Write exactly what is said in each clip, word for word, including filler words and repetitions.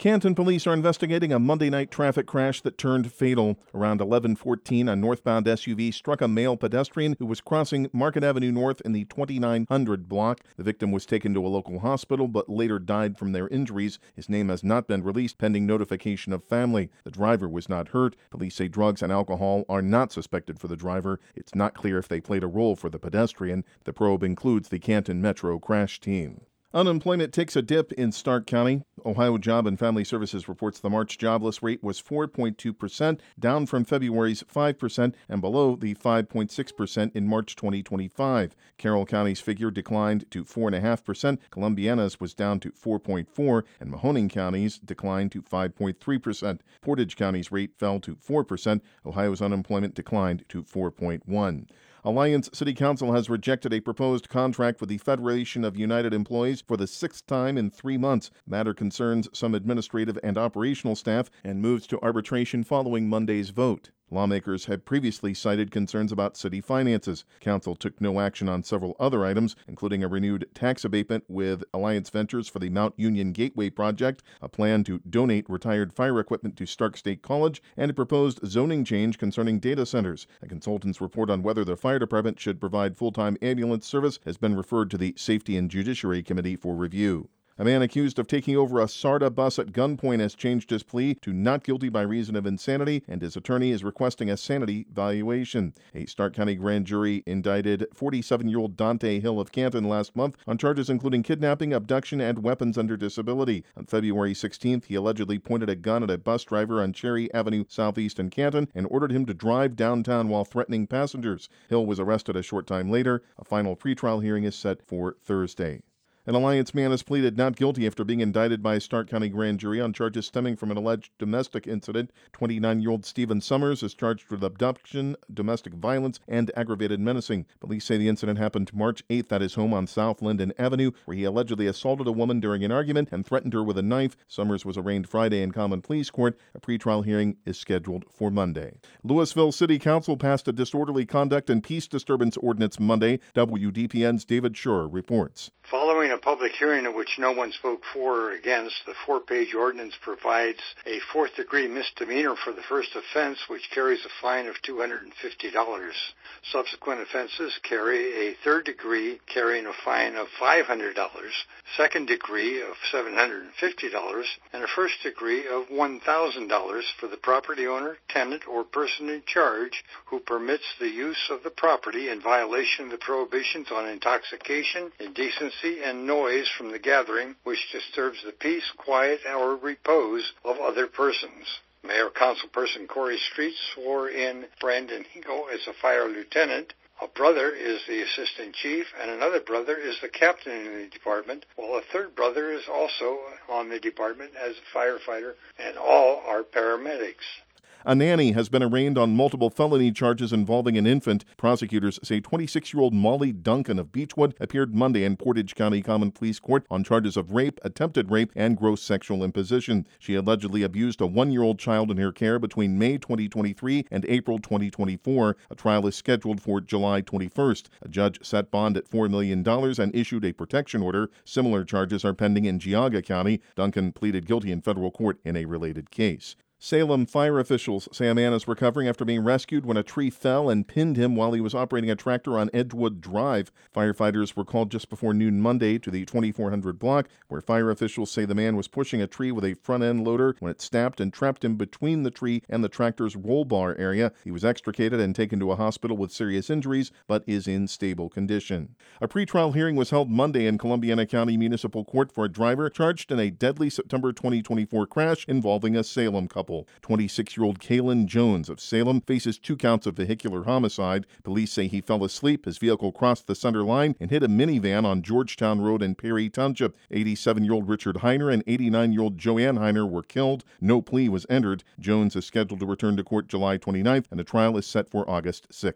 Canton police are investigating a Monday night traffic crash that turned fatal. Around eleven fourteen, a northbound S U V struck a male pedestrian who was crossing Market Avenue North in the twenty-nine hundred block. The victim was taken to a local hospital but later died from their injuries. His name has not been released pending notification of family. The driver was not hurt. Police say drugs and alcohol are not suspected for the driver. It's not clear if they played a role for the pedestrian. The probe includes the Canton Metro crash team. Unemployment takes a dip in Stark County. Ohio Job and Family Services reports the March jobless rate was four point two percent, down from February's five percent and below the five point six percent in March twenty twenty-five. Carroll County's figure declined to four point five percent, Columbiana's was down to four point four percent, and Mahoning County's declined to five point three percent. Portage County's rate fell to four percent. Ohio's unemployment declined to four point one percent. Alliance City Council has rejected a proposed contract with the Federation of United Employees for the sixth time in three months. The matter concerns some administrative and operational staff and moves to arbitration following Monday's vote. Lawmakers had previously cited concerns about city finances. Council took no action on several other items, including a renewed tax abatement with Alliance Ventures for the Mount Union Gateway project, a plan to donate retired fire equipment to Stark State College, and a proposed zoning change concerning data centers. A consultant's report on whether the fire department should provide full-time ambulance service has been referred to the Safety and Judiciary Committee for review. A man accused of taking over a SARTA bus at gunpoint has changed his plea to not guilty by reason of insanity, and his attorney is requesting a sanity valuation. A Stark County grand jury indicted forty-seven-year-old Dante Hill of Canton last month on charges including kidnapping, abduction, and weapons under disability. On February sixteenth, he allegedly pointed a gun at a bus driver on Cherry Avenue Southeast in Canton and ordered him to drive downtown while threatening passengers. Hill was arrested a short time later. A final pretrial hearing is set for Thursday. An Alliance man has pleaded not guilty after being indicted by a Stark County grand jury on charges stemming from an alleged domestic incident. twenty-nine-year-old Stephen Summers is charged with abduction, domestic violence, and aggravated menacing. Police say the incident happened March eighth at his home on South Linden Avenue, where he allegedly assaulted a woman during an argument and threatened her with a knife. Summers was arraigned Friday in Common Pleas Court. A pretrial hearing is scheduled for Monday. Louisville City Council passed a disorderly conduct and peace disturbance ordinance Monday. W D P N's David Schur reports. Following a public hearing in which no one spoke for or against, the four-page ordinance provides a fourth-degree misdemeanor for the first offense, which carries a fine of two hundred fifty dollars. Subsequent offenses carry a third degree carrying a fine of five hundred dollars, second degree of seven hundred fifty dollars, and a first degree of one thousand dollars for the property owner, tenant, or person in charge who permits the use of the property in violation of the prohibitions on intoxication, indecency, and noise from the gathering which disturbs the peace, quiet, or repose of other persons. Mayor Councilperson Corey Street swore in Brandon Higo as a fire lieutenant. A brother is the assistant chief, and another brother is the captain in the department, while a third brother is also on the department as a firefighter, and all are paramedics. A nanny has been arraigned on multiple felony charges involving an infant. Prosecutors say twenty-six-year-old Molly Duncan of Beechwood appeared Monday in Portage County Common Pleas Court on charges of rape, attempted rape, and gross sexual imposition. She allegedly abused a one-year-old child in her care between May twenty twenty-three and April twenty twenty-four. A trial is scheduled for July twenty-first. A judge set bond at four million dollars and issued a protection order. Similar charges are pending in Geauga County. Duncan pleaded guilty in federal court in a related case. Salem fire officials say a man is recovering after being rescued when a tree fell and pinned him while he was operating a tractor on Edgewood Drive. Firefighters were called just before noon Monday to the twenty-four hundred block, where fire officials say the man was pushing a tree with a front-end loader when it snapped and trapped him between the tree and the tractor's roll bar area. He was extricated and taken to a hospital with serious injuries, but is in stable condition. A pretrial hearing was held Monday in Columbiana County Municipal Court for a driver charged in a deadly September twenty twenty-four crash involving a Salem couple. twenty-six-year-old Kalen Jones of Salem faces two counts of vehicular homicide. Police say he fell asleep, his vehicle crossed the center line, and hit a minivan on Georgetown Road in Perry Township. eighty-seven-year-old Richard Heiner and eighty-nine-year-old Joanne Heiner were killed. No plea was entered. Jones is scheduled to return to court July twenty-ninth, and the trial is set for August sixth.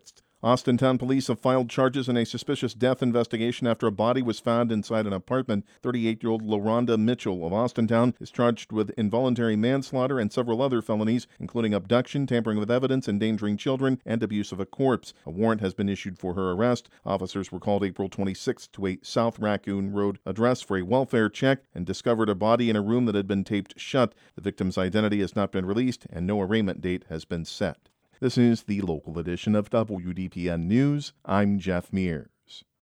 Austintown police have filed charges in a suspicious death investigation after a body was found inside an apartment. thirty-eight-year-old LaRonda Mitchell of Austintown is charged with involuntary manslaughter and several other felonies, including abduction, tampering with evidence, endangering children, and abuse of a corpse. A warrant has been issued for her arrest. Officers were called April twenty-sixth to a South Raccoon Road address for a welfare check and discovered a body in a room that had been taped shut. The victim's identity has not been released, and no arraignment date has been set. This is the local edition of W D P N News. I'm Jeff Mears.